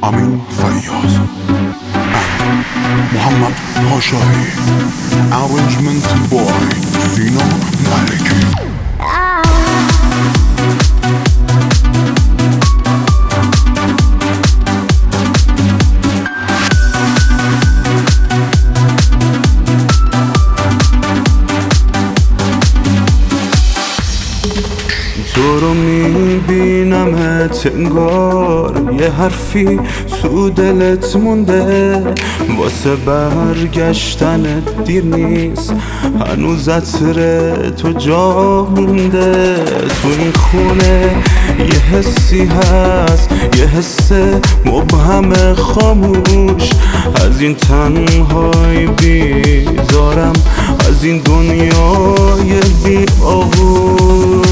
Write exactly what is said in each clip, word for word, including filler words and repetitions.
Amin Fayyaz and Muhammad Pashahi. Arrangement by Sina Maliki. تو رو میبینمت انگار یه حرفی تو دلت مونده، واسه برگشتنت دیر نیست، هنوز عطر تو جا مونده. تو این خونه یه حسی هست، یه حس مبهم خاموش، از این تنهایی بیزارم، از این دنیای بی آغوش.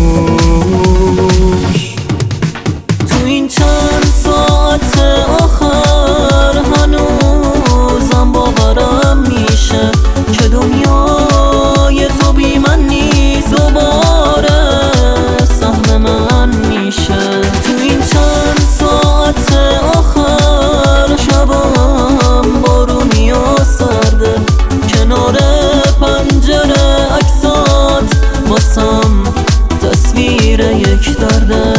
تو این چند ساعت آخر هنوزم باورم میشه که دنیای تو بی من نیست، دوباره سهم من میشه. تو این چند ساعت آخر شبم بارونی و سرده، کنار پنجره عکسات واسم تصویر یک درده.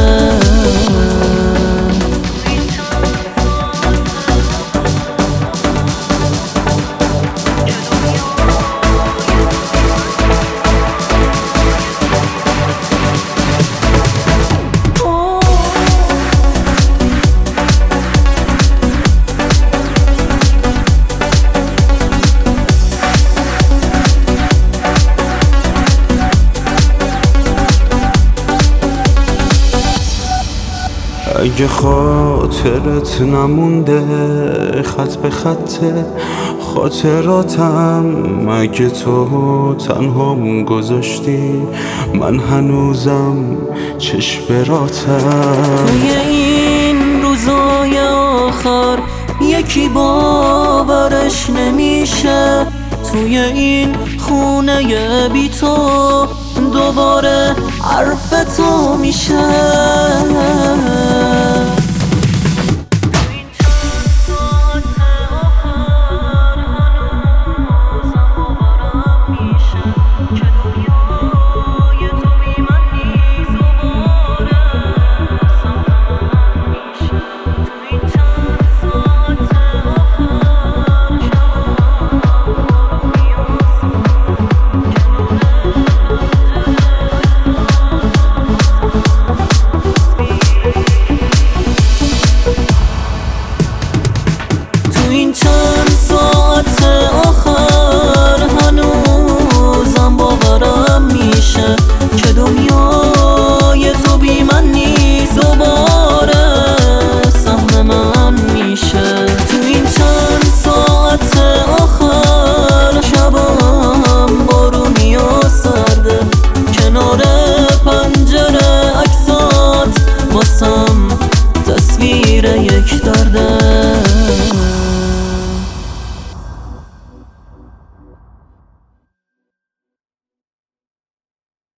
اگه خاطرت نمونده خط به خط خاطراتم، اگه تو تنهام گذاشتی من هنوزم چشمراتم. توی این روزای آخر یکی باورش نمیشه، توی این خونه بی تو دوباره حرف تو میشه.